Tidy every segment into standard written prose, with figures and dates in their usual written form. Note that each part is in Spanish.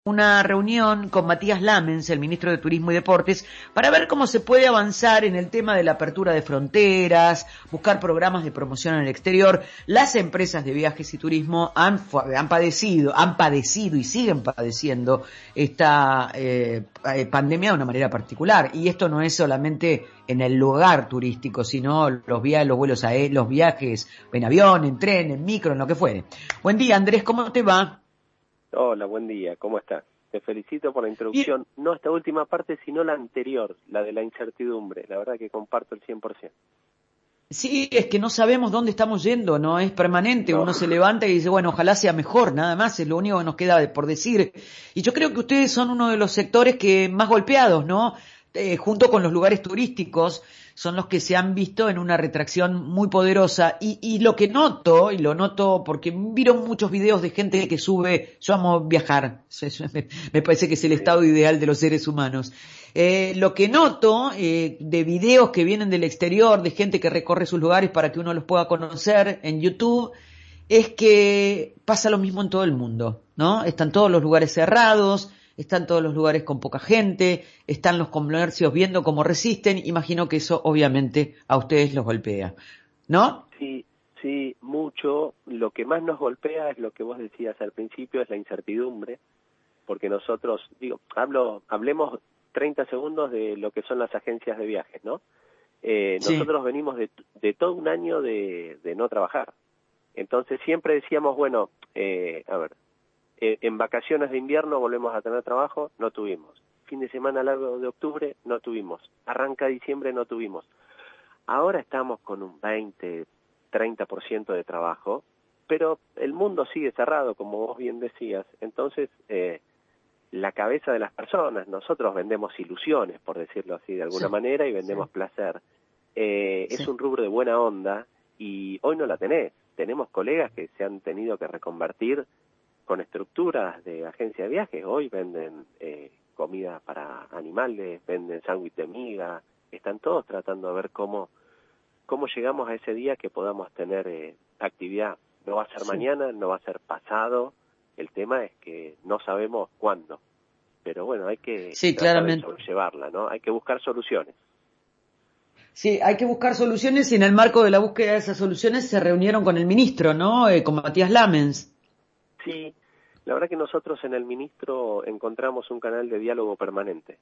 Una reunión con Matías Lamens, el ministro de Turismo y Deportes, para ver cómo se puede avanzar en el tema de la apertura de fronteras, buscar programas de promoción en el exterior. Las empresas de viajes y turismo han padecido y siguen padeciendo esta pandemia de una manera particular. Y esto no es solamente en el lugar turístico, sino los vuelos aéreos, los viajes en avión, en tren, en micro, en lo que fuere. Buen día, Andrés, ¿cómo te va? Hola, buen día, ¿cómo estás? Te felicito por la Bien. introducción, no esta última parte, sino la anterior, la de la incertidumbre. La verdad que comparto el 100%. Sí, es que no sabemos dónde estamos yendo, no es permanente. No, Uno se levanta y dice, bueno, ojalá sea mejor, nada más, es lo único que nos queda por decir. Y yo creo que ustedes son uno de los sectores que más golpeados, ¿no? Junto con los lugares turísticos, son los que se han visto en una retracción muy poderosa. Y lo que noto, y lo noto porque vieron muchos videos de gente que sube, yo amo viajar, me parece que es el sí, estado ideal de los seres humanos. Lo que noto de videos que vienen del exterior, de gente que recorre sus lugares para que uno los pueda conocer en YouTube, es que pasa lo mismo en todo el mundo, ¿no? Están todos los lugares cerrados, están todos los lugares con poca gente, están los comercios viendo cómo resisten. Imagino que eso obviamente a ustedes los golpea, ¿no? sí, sí, mucho. Lo que más nos golpea es lo que vos decías al principio, es la incertidumbre, porque nosotros, hablemos 30 segundos de lo que son las agencias de viajes, ¿no? Sí, Nosotros venimos de todo un año de no trabajar. Entonces siempre decíamos, bueno, en vacaciones de invierno volvemos a tener trabajo, no tuvimos. Fin de semana largo de octubre, no tuvimos. Arranca diciembre, no tuvimos. Ahora estamos con un 20-30% de trabajo, pero el mundo sigue cerrado, como vos bien decías. Entonces, la cabeza de las personas, nosotros vendemos ilusiones, por decirlo así de alguna sí, manera, y sí, vendemos placer. Es sí. un rubro de buena onda y hoy no la tenés. Tenemos colegas que se han tenido que reconvertir con estructuras de agencia de viajes. Hoy venden comida para animales, venden sándwich de miga, están todos tratando de ver cómo llegamos a ese día que podamos tener actividad. No va a ser Sí. mañana, no va a ser pasado, el tema es que no sabemos cuándo, pero bueno, hay que Sí, tratar de claramente. sobrellevarla, ¿no? Hay que buscar soluciones. Sí, hay que buscar soluciones y en el marco de la búsqueda de esas soluciones se reunieron con el ministro, ¿no? Con Matías Lamens. Sí, la verdad que nosotros en el ministro encontramos un canal de diálogo permanente.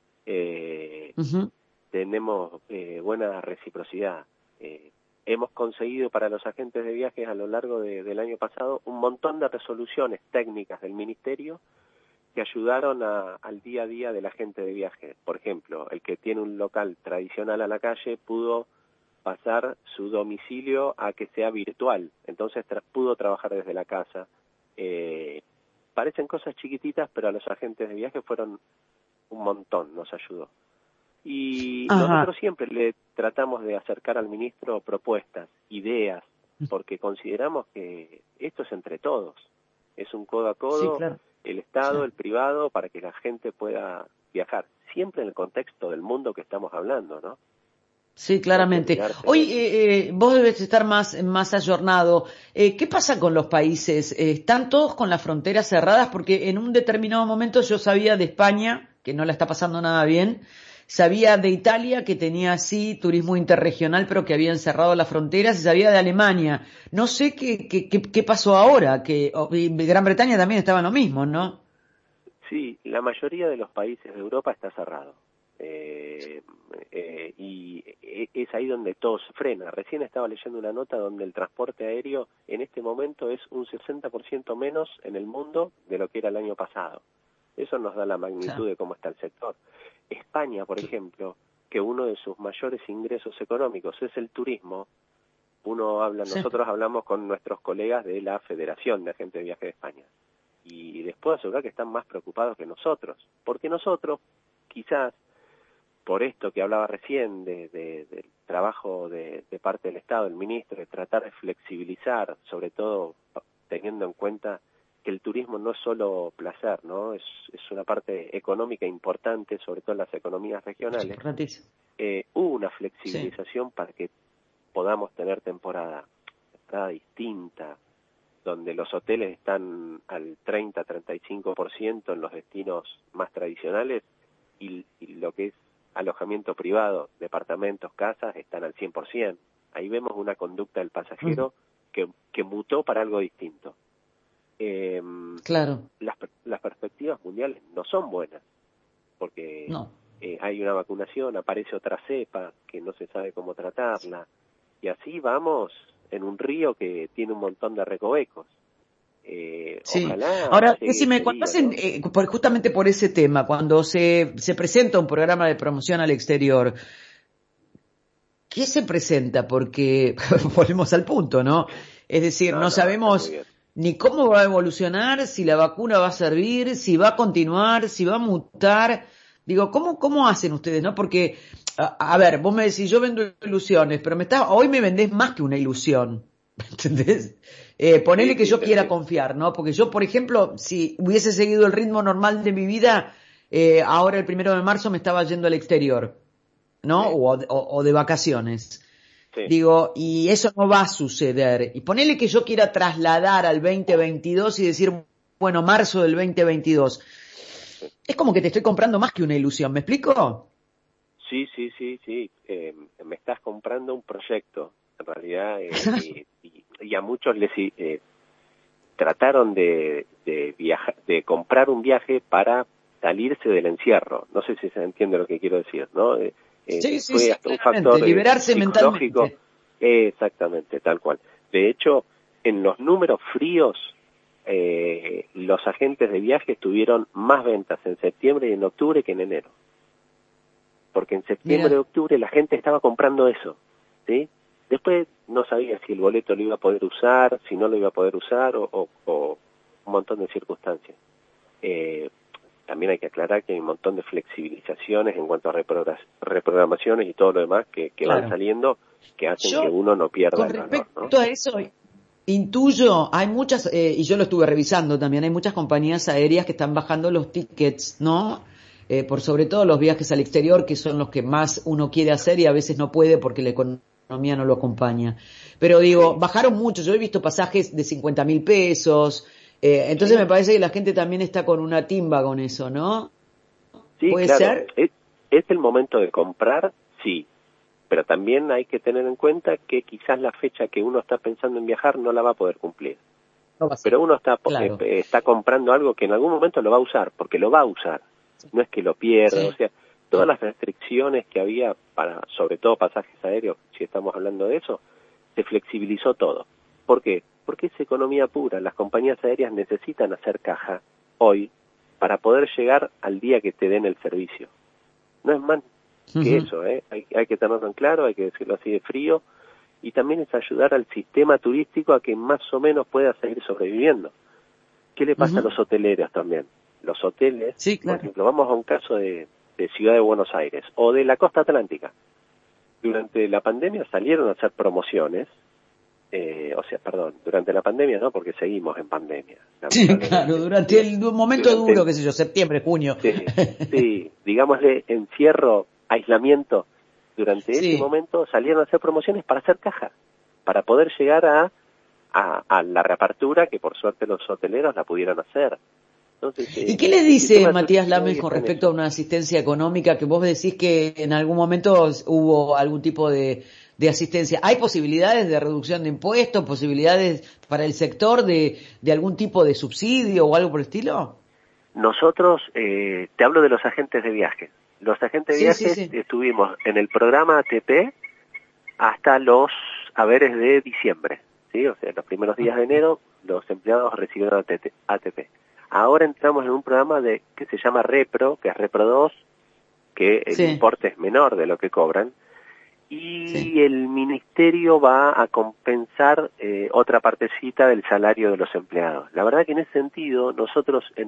Eh, Ujú. Tenemos buena reciprocidad. Hemos conseguido para los agentes de viajes a lo largo del año pasado un montón de resoluciones técnicas del ministerio que ayudaron al día a día del agente de viaje. Por ejemplo, el que tiene un local tradicional a la calle pudo pasar su domicilio a que sea virtual, entonces pudo trabajar desde la casa. Eh, Parecen cosas chiquititas, pero a los agentes de viaje fueron un montón, nos ayudó. Y nosotros Ajá. siempre le tratamos de acercar al ministro propuestas, ideas, porque consideramos que esto es entre todos, es un codo a Sí, codo, claro. el Sí, Estado, el privado, para que la gente pueda viajar, siempre en el contexto del mundo que estamos hablando, ¿no? sí, No hay que claramente. olvidarse de Hoy eso. vos debes estar más ayornado. ¿Qué pasa con los países? ¿Están todos con las fronteras cerradas? Porque en un determinado momento yo sabía de España, que no la está pasando nada bien, sabía de Italia, que tenía sí turismo interregional, pero que habían cerrado las fronteras, y sabía de Alemania. No sé qué pasó ahora, y Gran Bretaña también estaba en lo mismo, ¿no? Sí, la mayoría de los países de Europa está cerrado. Eh, es ahí donde todo se frena. Recién estaba leyendo una nota donde el transporte aéreo en este momento es un 60% menos en el mundo de lo que era el año pasado. Eso nos da la magnitud Claro. de cómo está el sector. España, por ejemplo, que uno de sus mayores ingresos económicos es el turismo, Sí, nosotros hablamos con nuestros colegas de la Federación de Agentes de Viaje de España y les puedo asegurar que están más preocupados que nosotros, porque nosotros, quizás, por esto que hablaba recién del trabajo de parte del Estado, del ministro, de tratar de flexibilizar, sobre todo teniendo en cuenta que el turismo no es solo placer, ¿no? Es una parte económica importante, sobre todo en las economías es regionales. importantísimo. Hubo una Sí. flexibilización para que podamos tener temporada distinta, donde los hoteles están al 30-35% en los destinos más tradicionales y lo que es alojamiento privado, departamentos, casas, están al 100%. Ahí vemos una conducta del pasajero que mutó para algo distinto. Claro. Las perspectivas mundiales no son buenas, porque No. hay una vacunación, aparece otra cepa que no se sabe cómo tratarla, y así vamos en un río que tiene un montón de recovecos. Sí. Ojalá Ahora, llegue decime, ese cuando día, hacen, ¿no? justamente por ese tema, cuando se presenta un programa de promoción al exterior, ¿qué se presenta? Porque volvemos al punto, ¿no? Es decir, no No, está muy sabemos bien. ni cómo va a evolucionar, si la vacuna va a servir, si va a continuar, si va a mutar. Digo, ¿cómo hacen ustedes, no? Porque, a ver, vos me decís, yo vendo ilusiones, pero hoy me vendés más que una ilusión. ¿Entendés? Ponele Sí, que sí, yo te quiera entiendo. confiar, ¿no? Porque yo, por ejemplo, si hubiese seguido el ritmo normal de mi vida, ahora el 1 de marzo me estaba yendo al exterior, ¿no? Sí, O de vacaciones. sí. Digo, y eso no va a suceder. Y ponele que yo quiera trasladar al 2022 y decir, bueno, marzo del 2022. Sí. Es como que te estoy comprando más que una ilusión, ¿me explico? Sí, sí, sí, sí. Me estás comprando un proyecto, en realidad, y a muchos les trataron de viajar, de comprar un viaje para salirse del encierro. No sé si se entiende lo que quiero decir, ¿no? Sí, sí, Fue sí, hasta un claramente. factor Liberarse psicológico, mentalmente. exactamente, tal cual. De hecho, en los números fríos, los agentes de viajes tuvieron más ventas en septiembre y en octubre que en enero. Porque en septiembre y Mira, octubre la gente estaba comprando eso, ¿sí? Después no sabía si el boleto lo iba a poder usar, si no lo iba a poder usar, o un montón de circunstancias. Eh, También hay que aclarar que hay un montón de flexibilizaciones en cuanto a reprogramaciones y todo lo demás que van claro. saliendo, que hacen que Yo, uno no pierda con el valor, ¿no? respecto a eso, intuyo, hay muchas, y yo lo estuve revisando también, hay muchas compañías aéreas que están bajando los tickets, ¿no? Por sobre todo los viajes al exterior, que son los que más uno quiere hacer y a veces no puede porque la economía no lo acompaña. Pero digo, Sí, bajaron mucho, yo he visto pasajes de 50.000 pesos, entonces me sí, parece que la gente también está con una timba con eso, ¿no? sí, ¿Puede claro. ser? ¿Es el momento de comprar? Sí, pero también hay que tener en cuenta que quizás la fecha que uno está pensando en viajar no la va a poder cumplir. No va a ser. Pero uno Claro. está comprando algo que en algún momento lo va a usar, porque lo va a usar. No es que lo pierda, o Sí. sea, todas las restricciones que había para, sobre todo pasajes aéreos, si estamos hablando de eso, se flexibilizó todo. ¿Por qué? Porque es economía pura. Las compañías aéreas necesitan hacer caja hoy para poder llegar al día que te den el servicio. No es más que Ujú. eso, ¿eh? Hay que tenerlo en claro, hay que decirlo así de frío, y también es ayudar al sistema turístico a que más o menos pueda seguir sobreviviendo. ¿Qué le pasa a Ujú. los hoteleros también? Los hoteles, Sí, por claro. ejemplo, vamos a un caso de Ciudad de Buenos Aires o de la costa atlántica. Durante la pandemia salieron a hacer promociones, durante la pandemia no, porque seguimos en pandemia, Sí, claro, lamentablemente. durante Digo, el momento durante duro, el, qué sé yo, septiembre, junio. sí, digámosle encierro, aislamiento, durante ese Sí. momento salieron a hacer promociones para hacer caja, para poder llegar a la reapertura que por suerte los hoteleros la pudieron hacer. Entonces, ¿Y qué les el dice sistema Matías turístico Lames hoy con está en respecto a eso. una asistencia económica que vos decís que en algún momento hubo algún tipo de asistencia? ¿Hay posibilidades de reducción de impuestos, posibilidades para el sector de algún tipo de subsidio o algo por el estilo? Nosotros, te hablo de los agentes de viajes. Los agentes de Sí, sí, viajes sí. estuvimos en el programa ATP hasta los haberes de diciembre, ¿sí? O sea, los primeros días de enero los empleados recibieron ATP. Ahora entramos en un programa que se llama Repro, que es Repro 2, que el Sí, importe es menor de lo que cobran, sí. y el ministerio va a compensar otra partecita del salario de los empleados. La verdad que en ese sentido nosotros en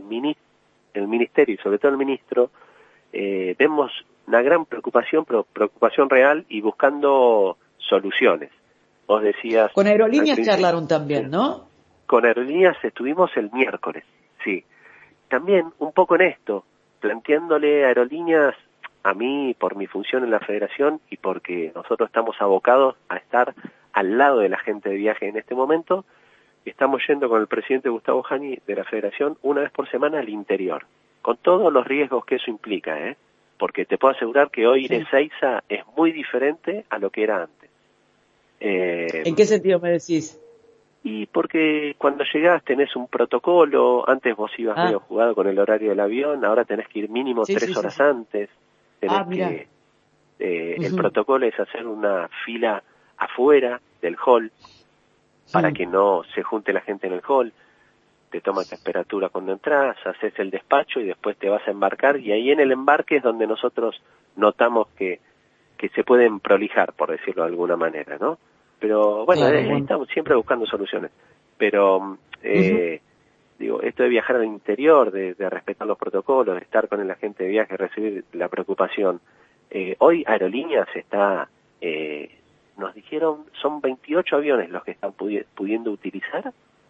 el ministerio y sobre todo el ministro vemos una gran preocupación, pero preocupación real y buscando soluciones. Vos decías Con al aerolíneas principio, charlaron también, ¿no? con aerolíneas estuvimos el miércoles, sí. También un poco en esto, planteándole a aerolíneas, a mí por mi función en la federación y porque nosotros estamos abocados a estar al lado de la gente de viaje en este momento, estamos yendo con el presidente Gustavo Jani de la Federación una vez por semana al interior, con todos los riesgos que eso implica, porque te puedo asegurar que hoy ir a Ezeiza es muy diferente a lo que era antes. ¿En qué sentido me decís? Y porque cuando llegás tenés un protocolo, antes vos ibas medio jugado con el horario del avión, ahora tenés que ir mínimo 3 horas antes, tenés que... El protocolo es hacer una fila afuera del hall para que no se junte la gente en el hall, te toman temperatura cuando entras, haces el despacho y después te vas a embarcar, y ahí en el embarque es donde nosotros notamos que se pueden prolijar, por decirlo de alguna manera, ¿no? Pero bueno, estamos siempre buscando soluciones. Pero, digo, esto de viajar al interior, de respetar los protocolos, de estar con el agente de viaje, recibir la preocupación. Hoy Aerolíneas está, nos dijeron, son 28 aviones los que están pudiendo utilizar,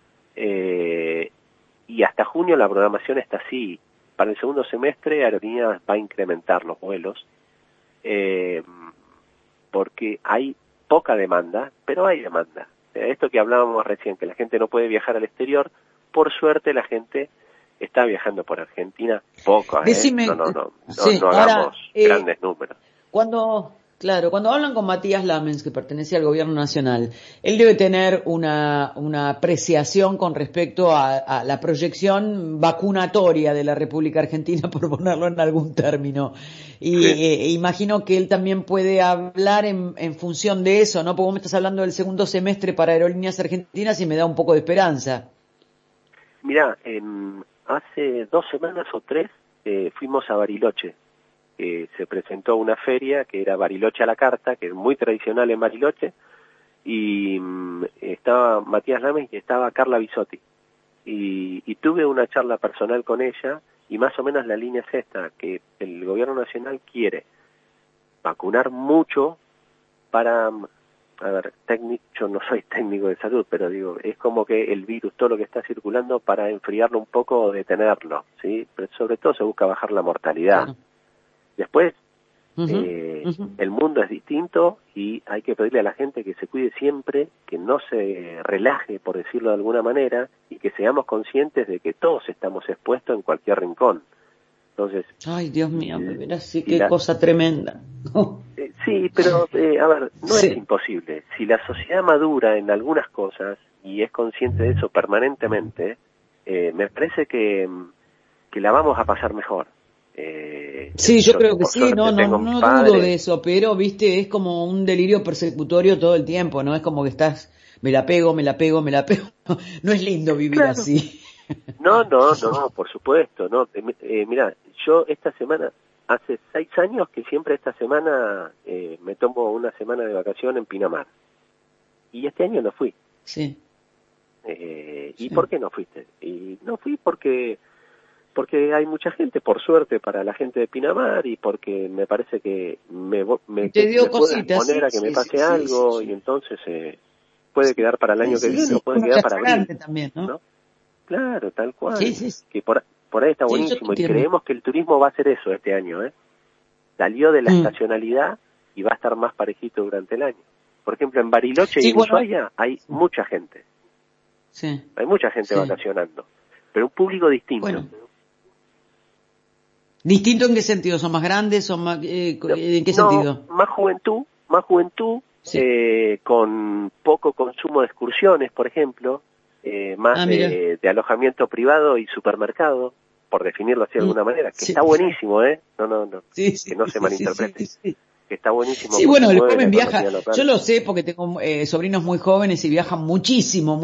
y hasta junio la programación está así. Para el segundo semestre Aerolíneas va a incrementar los vuelos, porque hay poca demanda, pero hay demanda. Esto que hablábamos recién, que la gente no puede viajar al exterior, por suerte la gente está viajando por Argentina, poco, Decime, no hagamos grandes números. Cuando hablan con Matías Lamens, que pertenece al gobierno nacional, él debe tener una apreciación con respecto a la proyección vacunatoria de la República Argentina, por ponerlo en algún término. Y imagino que él también puede hablar en función de eso, ¿no? Porque vos me estás hablando del segundo semestre para Aerolíneas Argentinas y me da un poco de esperanza. Mirá, hace 2 semanas o 3 fuimos a Bariloche. Se presentó una feria que era Bariloche a la carta, que es muy tradicional en Bariloche, y estaba Matías Lamens y estaba Carla Bisotti. Y tuve una charla personal con ella, y más o menos la línea es esta, que el gobierno nacional quiere vacunar mucho para... A ver, yo no soy técnico de salud, pero digo, es como que el virus, todo lo que está circulando, para enfriarlo un poco o detenerlo, ¿sí? Pero sobre todo se busca bajar la mortalidad. Claro. Después, el mundo es distinto y hay que pedirle a la gente que se cuide siempre, que no se relaje, por decirlo de alguna manera, y que seamos conscientes de que todos estamos expuestos en cualquier rincón. Entonces, ay, Dios mío, mira, sí, qué cosa tremenda. Sí, pero, a ver, no es imposible. Si la sociedad madura en algunas cosas y es consciente de eso permanentemente, me parece que la vamos a pasar mejor. Sí, yo creo que sí, no dudo de eso, pero, viste, es como un delirio persecutorio todo el tiempo, ¿no? Es como que estás, me la pego. No es lindo vivir así. No, por supuesto, no. Mirá, yo esta semana, hace 6 años que siempre esta semana me tomo una semana de vacación en Pinamar. Y este año no fui. Sí. ¿Y por qué no fuiste? Y no fui porque hay mucha gente, por suerte para la gente de Pinamar, y porque me parece que me puedo exponer a que me pase algo, y entonces puede quedar para el año que viene o puede quedar para abril. También, ¿no? Claro, tal cual. Que por ahí está buenísimo, y creemos que el turismo va a hacer eso este año, Salió de la estacionalidad y va a estar más parejito durante el año. Por ejemplo, en Bariloche y en Ushuaia hay mucha gente. Sí. Hay mucha gente vacacionando, pero un público distinto. Bueno. ¿Distinto en qué sentido? ¿Son más grandes? ¿Son más, ¿en qué sentido? Más juventud, con poco consumo de excursiones, por ejemplo, más de alojamiento privado y supermercado, por definirlo así de alguna manera, que está buenísimo, No, que no se malinterprete. Que está buenísimo. Sí, bueno, el joven viaja, yo lo sé porque tengo sobrinos muy jóvenes y viajan muchísimo,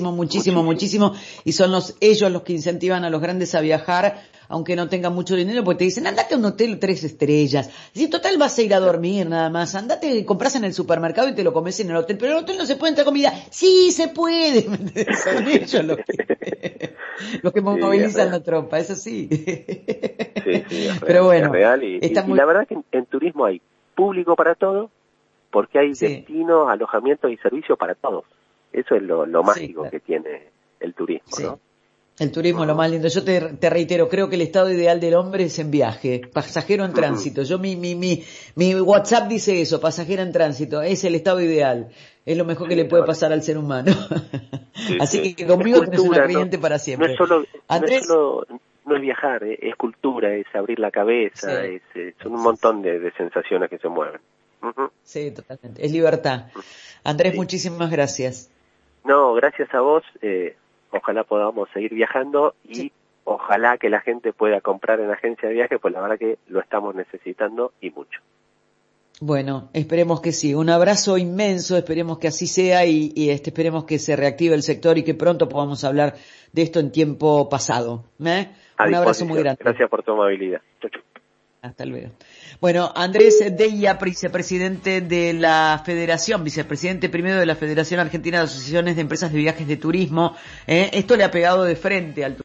y son ellos los que incentivan a los grandes a viajar, aunque no tengan mucho dinero, porque te dicen, andate a un hotel 3 estrellas, si total vas a ir a dormir nada más, andate, compras en el supermercado y te lo comes en el hotel, pero en el hotel no se puede entrar comida. Sí, se puede. Son ellos los que movilizan la tropa, es así. Sí, pero bueno, es real y la verdad que en turismo hay público para todo, porque hay destinos, alojamientos y servicios para todos. Eso es lo mágico que tiene el turismo, ¿no? El turismo es lo más lindo. Yo te reitero, creo que el estado ideal del hombre es en viaje, pasajero en tránsito. Yo mi WhatsApp dice eso, pasajero en tránsito, es el estado ideal. Es lo mejor que le puede pasar al ser humano. Sí, Así que conmigo tenés una cliente para siempre. Andrés, no es viajar, es cultura, es abrir la cabeza, son un montón de sensaciones que se mueven. Sí, totalmente. Es libertad. Andrés, muchísimas gracias. No, gracias a vos. Ojalá podamos seguir viajando y ojalá que la gente pueda comprar en agencia de viaje, pues la verdad que lo estamos necesitando y mucho. Bueno, esperemos que sí. Un abrazo inmenso, esperemos que así sea y esperemos que se reactive el sector y que pronto podamos hablar de esto en tiempo pasado. Un abrazo muy grande. Gracias por tu amabilidad. Chau, chau. Hasta luego. Bueno, Andrés Deia, vicepresidente de la Federación, vicepresidente primero de la Federación Argentina de Asociaciones de Empresas de Viajes de Turismo, esto le ha pegado de frente al turismo.